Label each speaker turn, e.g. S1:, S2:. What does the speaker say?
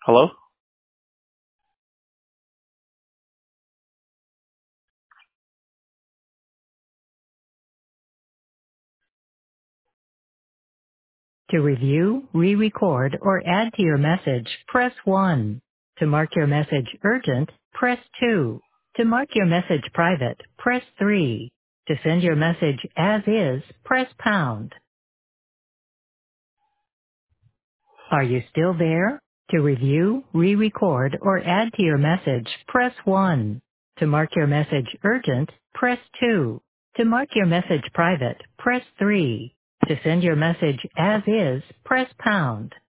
S1: Hello?
S2: To review, re-record, or add to your message, press 1. To mark your message urgent, press 2. To mark your message private, press 3. To send your message as is, press pound. Are you still there? To review, re-record, or add to your message, press 1. To mark your message urgent, press 2. To mark your message private, press 3. To send your message as is, press pound.